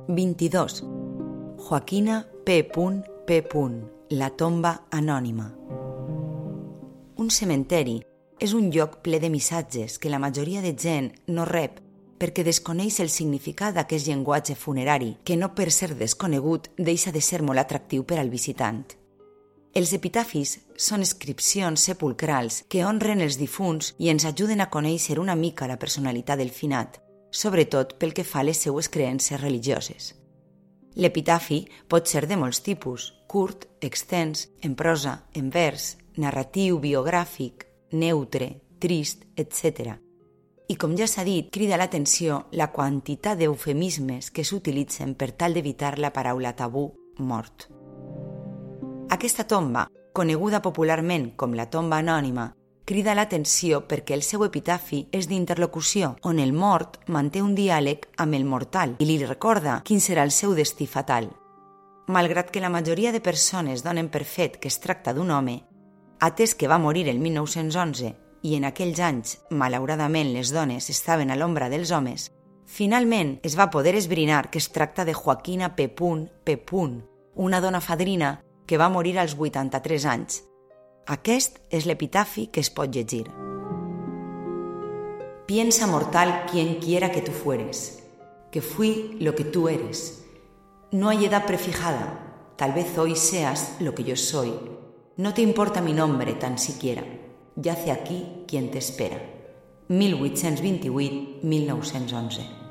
22. Joaquina P. P. La tomba anònima. Un cementeri és un lloc ple de missatges que la majoria de gent no rep perquè desconeix el significat d'aquest llenguatge funerari que no per ser desconegut deixa de ser molt atractiu per al visitant. Els epitafis són inscripcions sepulcrals que honren els difunts i ens ajuden a conèixer una mica la personalitat del finat, sobretot pel que fa a les seues creences religioses. L'epitafi pot ser de molts tipus, curt, extens, en prosa, en vers, narratiu, biogràfic, neutre, trist, etc. I com ja s'ha dit, crida l'atenció la quantitat d'eufemismes que s'utilitzen per tal d'evitar la paraula tabú, mort. Aquesta tomba, coneguda popularment com la tomba anònima, crida l'atenció perquè el seu epitafi és d'interlocució, on el mort manté un diàleg amb el mortal i li recorda quin serà el seu destí fatal. Malgrat que la majoria de persones donen per fet que es tracta d'un home, atès que va morir el 1911 i en aquells anys, malauradament, les dones estaven a l'ombra dels homes, finalment es va poder esbrinar que es tracta de Joaquina P. una dona fadrina que va morir als 83 anys. Aquest és l'epitafi que es pot llegir. Piensa, mortal, quien quiera que tú fueres, que fui lo que tú eres. No hay edad prefijada, tal vez hoy seas lo que yo soy. No te importa mi nombre tan siquiera, yace aquí quien te espera. 1828-1911.